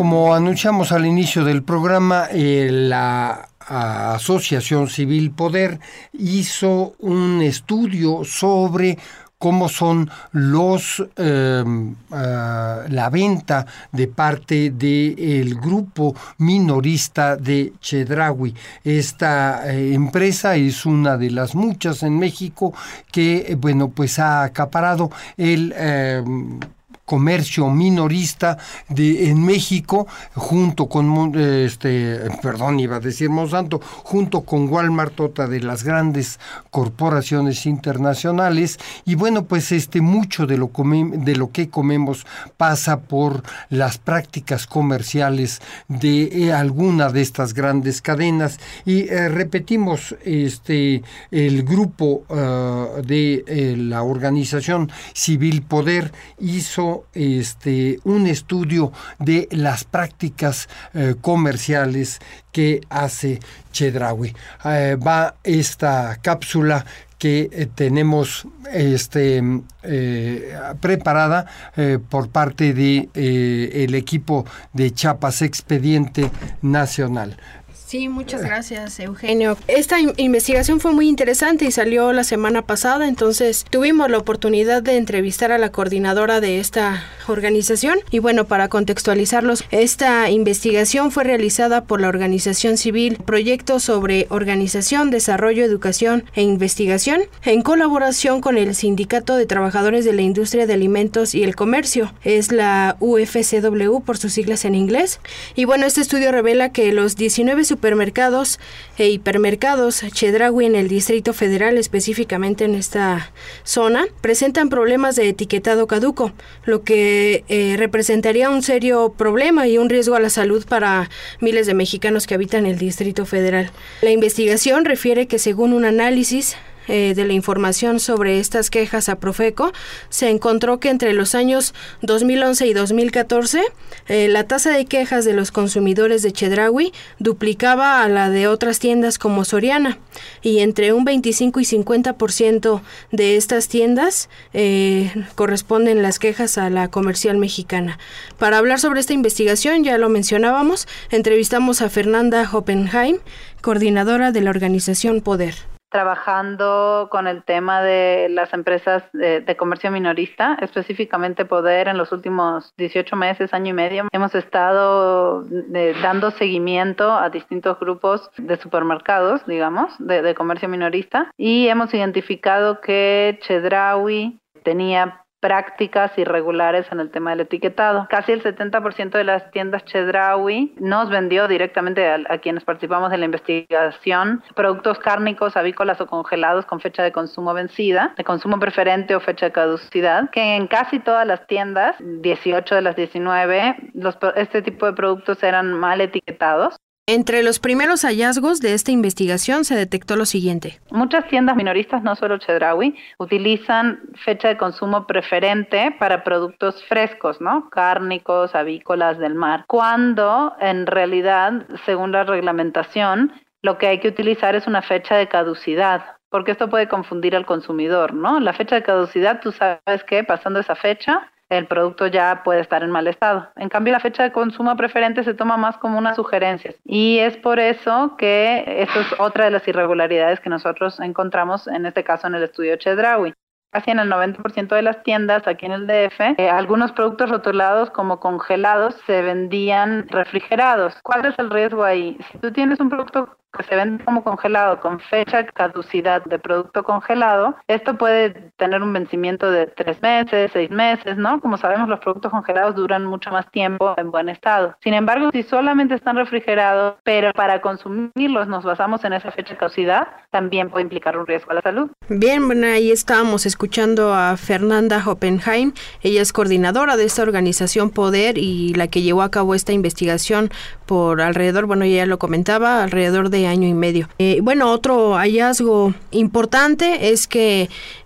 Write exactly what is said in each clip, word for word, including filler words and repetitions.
como anunciamos al inicio del programa, eh, la Asociación Civil Poder hizo un estudio sobre cómo son los eh, uh, la venta de parte del grupo minorista de Chedraui. Esta eh, empresa es una de las muchas en México que, bueno, pues ha acaparado el eh, comercio minorista de en México, junto con este perdón iba a decir Monsanto, junto con Walmart, otra de las grandes corporaciones internacionales. Y bueno, pues este mucho de lo come, de lo que comemos pasa por las prácticas comerciales de eh, alguna de estas grandes cadenas. Y eh, repetimos, este el grupo uh, de eh, la Organización Civil Poder hizo Este, un estudio de las prácticas eh, comerciales que hace Chedraui. Eh, va esta cápsula que eh, tenemos este, eh, preparada eh, por parte de eh, el equipo de Chiapas Expediente Nacional. Sí, muchas gracias, Eugenio. Esta in- investigación fue muy interesante y salió la semana pasada, entonces tuvimos la oportunidad de entrevistar a la coordinadora de esta organización. Y bueno, para contextualizarlos, esta investigación fue realizada por la organización civil Proyecto sobre Organización, Desarrollo, Educación e Investigación, en colaboración con el Sindicato de Trabajadores de la Industria de Alimentos y el Comercio. Es la U F C W por sus siglas en inglés. Y bueno, este estudio revela que los diecinueve supermercados e hipermercados Chedraui en el Distrito Federal, específicamente en esta zona, presentan problemas de etiquetado caduco, lo que eh, representaría un serio problema y un riesgo a la salud para miles de mexicanos que habitan el Distrito Federal. La investigación refiere que según un análisis Eh, de la información sobre estas quejas a Profeco, se encontró que entre los años dos mil once y dos mil catorce eh, la tasa de quejas de los consumidores de Chedraui duplicaba a la de otras tiendas como Soriana, y entre un veinticinco y cincuenta por ciento de estas tiendas eh, corresponden las quejas a la Comercial Mexicana. Para hablar sobre esta investigación, ya lo mencionábamos, entrevistamos a Fernanda Hoppenheim, coordinadora de la organización Poder. Trabajando con el tema de las empresas de, de comercio minorista, específicamente Poder, en los últimos dieciocho meses, año y medio, hemos estado de, dando seguimiento a distintos grupos de supermercados, digamos, de, de comercio minorista, y hemos identificado que Chedraui tenía prácticas irregulares en el tema del etiquetado. Casi el setenta por ciento de las tiendas Chedraui nos vendió directamente a, a quienes participamos de la investigación productos cárnicos, avícolas o congelados con fecha de consumo vencida, de consumo preferente o fecha de caducidad, que en casi todas las tiendas, dieciocho de las diecinueve, los, este tipo de productos eran mal etiquetados. Entre los primeros hallazgos de esta investigación se detectó lo siguiente. Muchas tiendas minoristas, no solo Chedraui, utilizan fecha de consumo preferente para productos frescos, ¿no? Cárnicos, avícolas del mar, cuando en realidad, según la reglamentación, lo que hay que utilizar es una fecha de caducidad, porque esto puede confundir al consumidor, ¿no? La fecha de caducidad, tú sabes que pasando esa fecha, el producto ya puede estar en mal estado. En cambio, la fecha de consumo preferente se toma más como una sugerencia. Y es por eso que esto es otra de las irregularidades que nosotros encontramos, en este caso en el estudio Chedraui. Casi en el noventa por ciento de las tiendas aquí en el D F, eh, algunos productos rotulados como congelados se vendían refrigerados. ¿Cuál es el riesgo ahí? Si tú tienes un producto que se vende como congelado con fecha de caducidad de producto congelado, esto puede tener un vencimiento de tres meses, seis meses, ¿no? Como sabemos, los productos congelados duran mucho más tiempo en buen estado. Sin embargo, si solamente están refrigerados, pero para consumirlos nos basamos en esa fecha de caducidad, también puede implicar un riesgo a la salud. Bien, bueno, ahí estábamos escuchando a Fernanda Hoppenheim. Ella es coordinadora de esta organización Poder y la que llevó a cabo esta investigación por alrededor, bueno, ella lo comentaba, alrededor de año y medio. Eh, bueno, otro hallazgo importante es que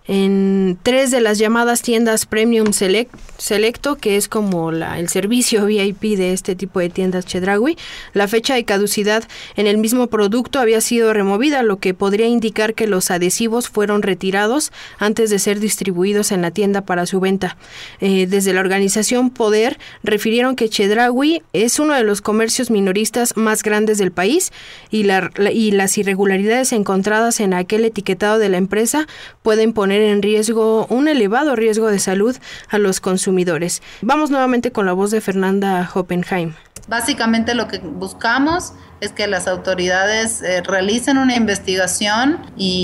en tres de las llamadas tiendas Premium Select, Selecto, que es como la, el servicio V I P de este tipo de tiendas Chedraui, la fecha de caducidad en el mismo producto había sido removida, lo que podría indicar que los adhesivos fueron retirados antes de ser distribuidos en la tienda para su venta. Eh, desde la organización Poder refirieron que Chedraui es uno de los comercios minoristas más grandes del país y, la, la, y las irregularidades encontradas en aquel etiquetado de la empresa pueden poner en riesgo, un elevado riesgo de salud a los consumidores. Vamos nuevamente con la voz de Fernanda Hoppenheim. Básicamente lo que buscamos es que las autoridades eh, realicen una investigación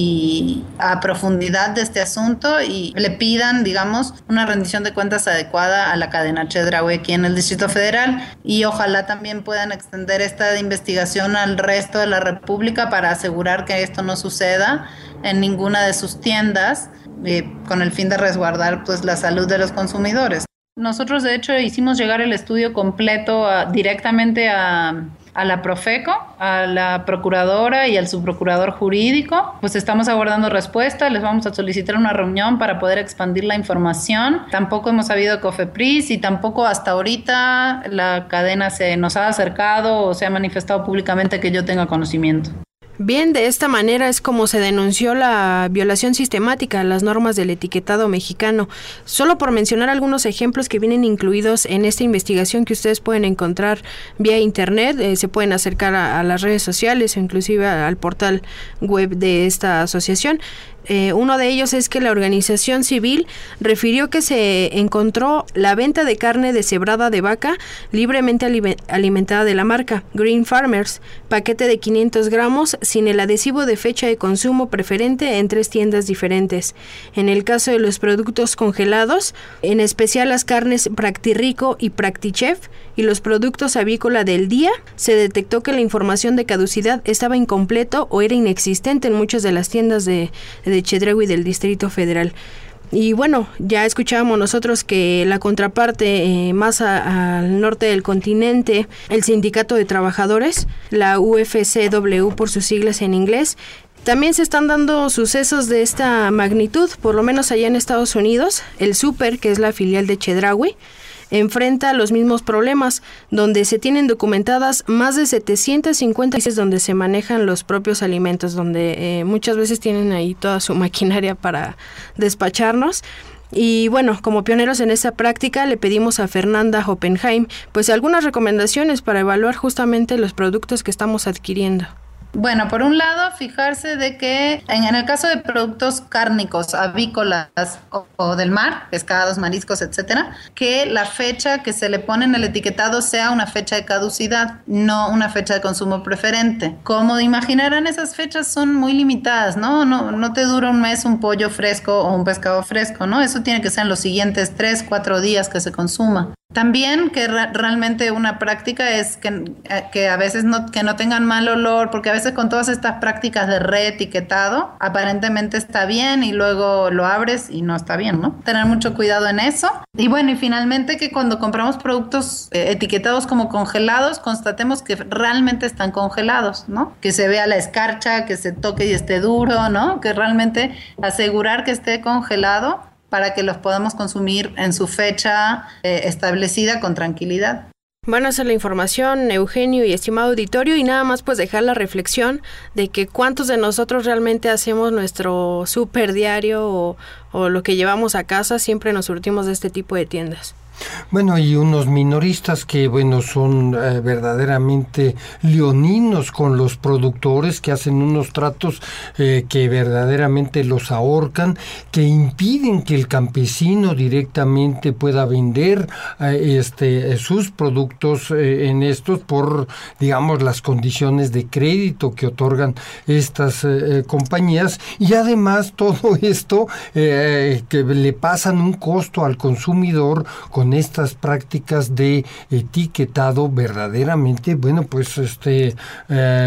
y a profundidad de este asunto y le pidan, digamos, una rendición de cuentas adecuada a la cadena Chedraui aquí en el Distrito Federal, y ojalá también puedan extender esta investigación al resto de la República para asegurar que esto no suceda en ninguna de sus tiendas, eh, con el fin de resguardar pues la salud de los consumidores. Nosotros, de hecho, hicimos llegar el estudio completo a, directamente a, a la Profeco, a la procuradora y al subprocurador jurídico. Pues estamos aguardando respuesta, les vamos a solicitar una reunión para poder expandir la información. Tampoco hemos sabido de COFEPRIS y tampoco hasta ahorita la cadena se nos ha acercado o se ha manifestado públicamente que yo tenga conocimiento. Bien, de esta manera es como se denunció la violación sistemática a las normas del etiquetado mexicano. Solo por mencionar algunos ejemplos que vienen incluidos en esta investigación que ustedes pueden encontrar vía internet, eh, se pueden acercar a, a las redes sociales o inclusive al portal web de esta asociación. Eh, uno de ellos es que la organización civil refirió que se encontró la venta de carne deshebrada de vaca libremente alimentada de la marca Green Farmers, paquete de quinientos gramos sin el adhesivo de fecha de consumo preferente en tres tiendas diferentes. En el caso de los productos congelados, en especial las carnes Practirrico y Practichef y los productos avícola del día, se detectó que la información de caducidad estaba incompleto o era inexistente en muchas de las tiendas de de Chedraui del Distrito Federal. Y bueno, ya escuchábamos nosotros que la contraparte eh, más a, al norte del continente, el Sindicato de Trabajadores, la U F C W por sus siglas en inglés, también se están dando sucesos de esta magnitud, por lo menos allá en Estados Unidos. El Super, que es la filial de Chedraui, enfrenta los mismos problemas, donde se tienen documentadas más de setecientas cincuenta veces donde se manejan los propios alimentos, donde eh, muchas veces tienen ahí toda su maquinaria para despacharnos. Y bueno, como pioneros en esta práctica, le pedimos a Fernanda Hoppenheim pues algunas recomendaciones para evaluar justamente los productos que estamos adquiriendo. Bueno, por un lado, fijarse de que en, en el caso de productos cárnicos, avícolas o, o del mar, pescados, mariscos, etcétera, que la fecha que se le pone en el etiquetado sea una fecha de caducidad, no una fecha de consumo preferente. Como imaginarán, esas fechas son muy limitadas, ¿no? No, no te dura un mes un pollo fresco o un pescado fresco, ¿no? Eso tiene que ser en los siguientes tres, cuatro días que se consuma. También que re- realmente una práctica es que, que a veces no, que no tengan mal olor, porque a veces con todas estas prácticas de reetiquetado, aparentemente está bien y luego lo abres y no está bien, ¿no? Tener mucho cuidado en eso. Y bueno, y finalmente que cuando compramos productos eh, etiquetados como congelados, constatemos que realmente están congelados, ¿no? Que se vea la escarcha, que se toque y esté duro, ¿no? Que realmente asegurar que esté congelado para que los podamos consumir en su fecha eh, establecida con tranquilidad. Bueno, esa es la información, Eugenio y estimado auditorio, y nada más pues dejar la reflexión de que cuántos de nosotros realmente hacemos nuestro súper diario o, o lo que llevamos a casa, siempre nos surtimos de este tipo de tiendas. Bueno, y unos minoristas que, bueno, son eh, verdaderamente leoninos con los productores, que hacen unos tratos eh, que verdaderamente los ahorcan, que impiden que el campesino directamente pueda vender eh, este, sus productos eh, en estos por, digamos, las condiciones de crédito que otorgan estas eh, compañías, y además todo esto eh, que le pasan un costo al consumidor con estas prácticas de etiquetado verdaderamente, bueno, pues este eh,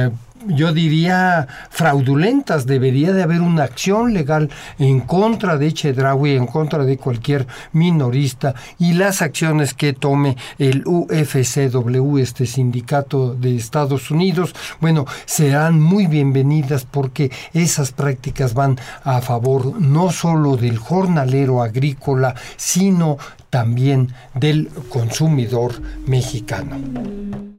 yo diría, fraudulentas. Debería de haber una acción legal en contra de Chedraui, en contra de cualquier minorista, y las acciones que tome el U F C W, este sindicato de Estados Unidos, bueno, serán muy bienvenidas, porque esas prácticas van a favor no solo del jornalero agrícola, sino también del consumidor mexicano.